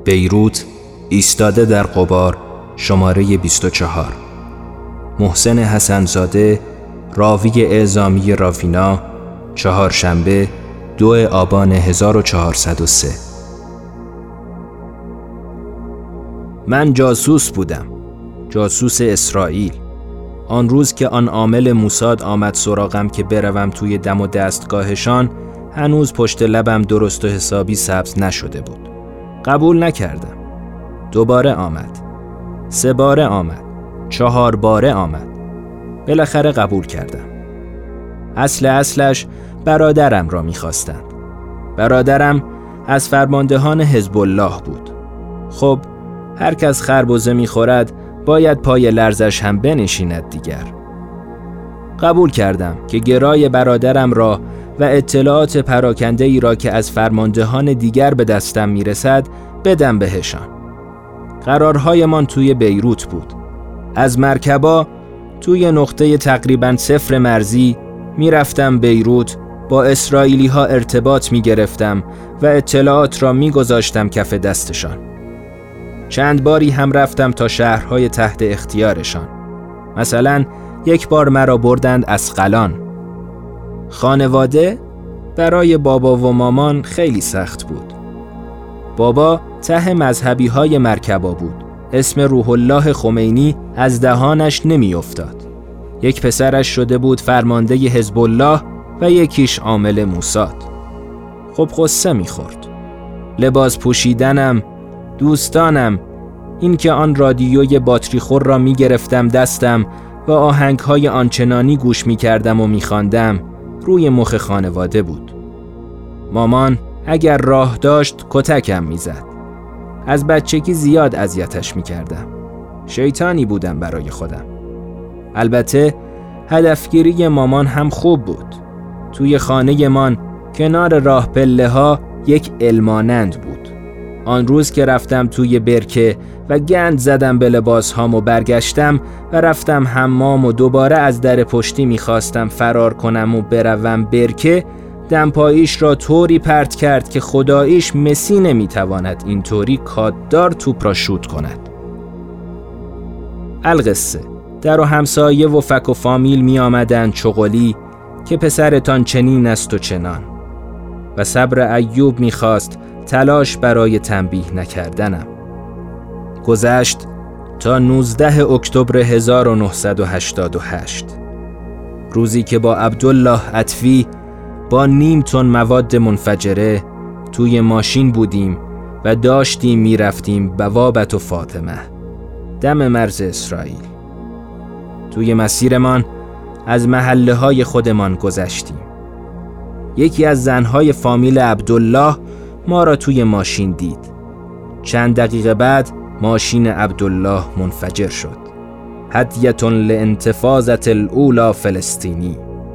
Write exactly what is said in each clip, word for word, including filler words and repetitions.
بیروت، ایستاده در غبار، شماره بیست و چهار. محسن حسن‌زاده، راوی اعزامی راوینا، چهارشنبه دو آبان هزار و چهارصد و سه. من جاسوس بودم، جاسوس اسرائیل. آن روز که آن عامل موساد آمد سراغم که بروم توی دم و دستگاهشان، هنوز پشت لبم درست و حسابی سبز نشده بود. قبول نکردم. دوباره آمد، سه باره آمد، چهار باره آمد. بالاخره قبول کردم. اصل اصلش برادرم را می‌خواستند. برادرم از فرماندهان حزب الله بود. خب هر کس خربزه می‌خورد باید پای لرزش هم بنشیند دیگر. قبول کردم که گرای برادرم را و اطلاعات پراکنده ای را که از فرماندهان دیگر به دستم میرسد بدم بهشان. قرارهایمان توی بیروت بود. از مرکبا توی نقطه تقریباً صفر مرزی میرفتم بیروت، با اسرائیلی ها ارتباط میگرفتم و اطلاعات را میگذاشتم کف دستشان. چند باری هم رفتم تا شهرهای تحت اختیارشان. مثلا یک بار مرا بردند اسقلان. خانواده برای بابا و مامان خیلی سخت بود. بابا ته مذهبی های مرکبا بود. اسم روح الله خمینی از دهانش نمی افتاد. یک پسرش شده بود فرمانده حزب الله و یکیش عامل موساد. خب قصه می خورد. لباس پوشیدنم، دوستانم، این که آن رادیوی باتری خور را می گرفتم دستم و آهنگهای آنچنانی گوش می کردم و می خواندم روی مخ خانواده بود. مامان اگر راه داشت کتکم می زد. از بچگی زیاد اذیتش می کردم. شیطانی بودم برای خودم. البته هدفگیری مامان هم خوب بود. توی خانه من کنار راه پله ها یک علمانند بود. آن روز که رفتم توی برکه و گند زدم به لباس هام و برگشتم و رفتم حمام و دوباره از در پشتی میخواستم فرار کنم و بروم برکه، دمپاییش را طوری پرت کرد که خداییش مسی نمیتواند اینطوری کاددار توپ را شوت کند. القصه در و همسایه و فک و فامیل می آمدن چغلی که پسرتان چنین است و چنان، و صبر ایوب می خواست تلاش برای تنبیه نکردنم. گذشت تا نوزده اکتبر هزار و نهصد و هشتاد و هشت، روزی که با عبدالله عطفی با نیم تن مواد منفجره توی ماشین بودیم و داشتیم می رفتیم بوابت و فاطمه، دم مرز اسرائیل. توی مسیرمان از محله های خودمان گذشتیم. یکی از زنهای فامیل عبدالله ما را توی ماشین دید. چند دقیقه بعد ماشین عبدالله منفجر شد. هدیه لانتفاضة الاولی فلسطینی.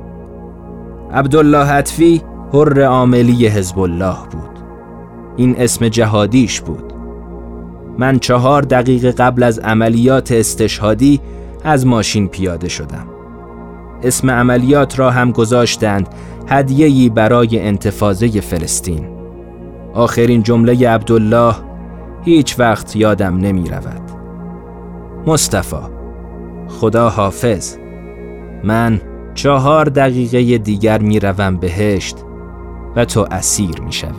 عبدالله عطفی حر عاملی حزب الله بود. این اسم جهادیش بود. من چهار دقیقه قبل از عملیات استشهادی از ماشین پیاده شدم. اسم عملیات را هم گذاشتند هدیه‌ای برای انتفاضه فلسطین. آخرین جمله عبدالله هیچ وقت یادم نمی رود. مصطفی، خدا حافظ. من چهار دقیقه دیگر می روم بهشت و تو اسیر می شوی.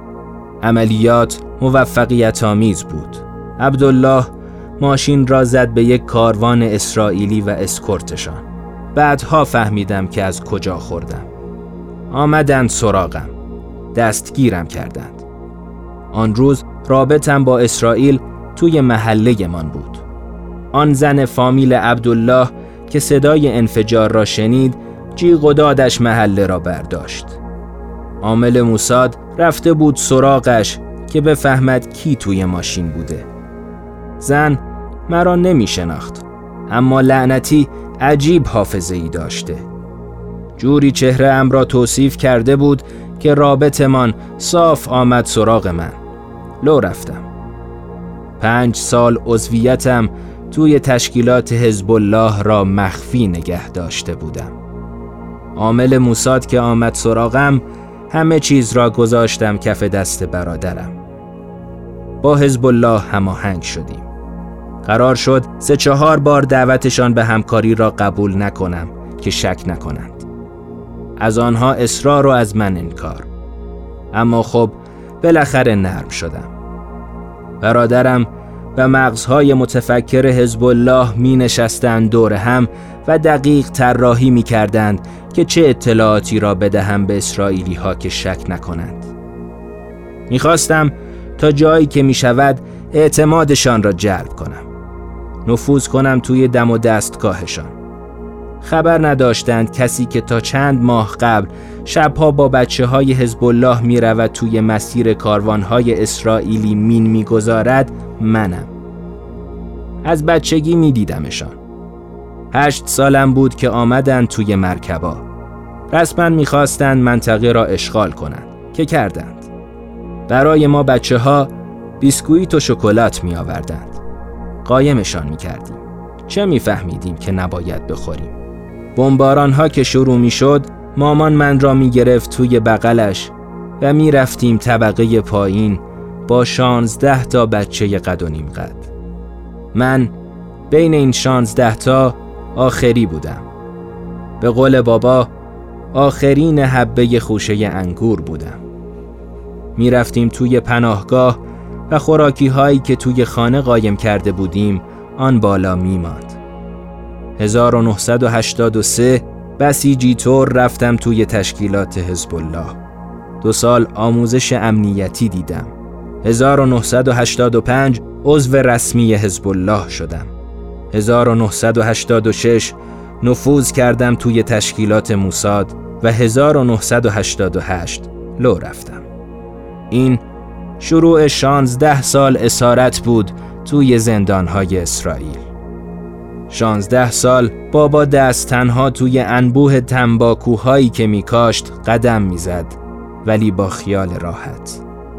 عملیات موفقیت آمیز بود. عبدالله ماشین را زد به یک کاروان اسرائیلی و اسکورتشان. بعدها فهمیدم که از کجا خوردم. آمدند سراغم. دستگیرم کردند. آن روز رابطم با اسرائیل توی محله من بود. آن زن فامیل عبدالله که صدای انفجار را شنید جیغ و دادش محله را برداشت. عامل موساد رفته بود سراغش که بفهمد کی توی ماشین بوده. زن مرا نمی شناخت، اما لعنتی عجیب حافظه‌ای داشته. جوری چهره ام را توصیف کرده بود که رابطمان صاف آمد سراغ من. لو رفتم. پنج سال عضویتم توی تشکیلات حزب الله را مخفی نگه داشته بودم. عامل موساد که آمد سراغم همه چیز را گذاشتم کف دست برادرم. با حزب الله هماهنگ شدیم. قرار شد سه چهار بار دعوتشان به همکاری را قبول نکنم که شک نکنند. از آنها اصرار و از من انکار. اما خب بالاخره نرم شدم. برادرم و مغزهای متفکر حزب الله می نشستند دور هم و دقیق طراحی می کردند که چه اطلاعاتی را بدهم به اسرائیلی ها که شک نکنند. می خواستم تا جایی که می شود اعتمادشان را جلب کنم. نفوذ کنم توی دم و دستگاهشان. خبر نداشتند کسی که تا چند ماه قبل شبها با بچه های حزب الله می رود توی مسیر کاروانهای اسرائیلی مین می گذارد منم. از بچگی می دیدمشان. هشت سالم بود که آمدند توی مرکبا. رسما می خواستند منطقه را اشغال کنند که کردند. برای ما بچه ها بیسکویت و شکلات می آوردند. قایمشان می کردیم. چه می فهمیدیم که نباید بخوریم؟ بمباران ها که شروع می شد مامان من را می گرفت توی بغلش و می رفتیم طبقه پایین با شانزده تا بچه قد و نیم قد. من بین این شانزده تا آخری بودم. به قول بابا آخرین حبه خوشه انگور بودم. می رفتیم توی پناهگاه و خوراکی هایی که توی خانه قایم کرده بودیم آن بالا می ماند. هزار و نهصد و هشتاد و سه بسیجی طور رفتم توی تشکیلات حزب الله. دو سال آموزش امنیتی دیدم. هزار و نهصد و هشتاد و پنج عضو رسمی حزب الله شدم. هزار و نهصد و هشتاد و شش نفوذ کردم توی تشکیلات موساد و هزار و نهصد و هشتاد و هشت لو رفتم. این شروع شانزده سال اسارت بود توی زندانهای اسرائیل. شانزده سال بابا دست تنها توی انبوه تنباکوهایی که می کاشت قدم می زد، ولی با خیال راحت.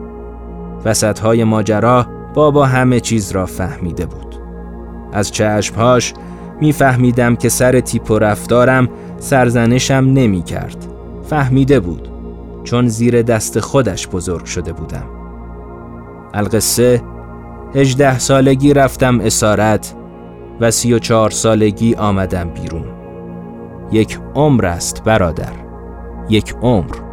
وسطهای ماجرا بابا همه چیز را فهمیده بود. از چشمهاش می فهمیدم که سر تیپ و رفتارم سرزنشم نمی کرد. فهمیده بود، چون زیر دست خودش بزرگ شده بودم. القصه هجده سالگی رفتم اسارت و سی و چهار سالگی آمدم بیرون. یک عمر است برادر، یک عمر.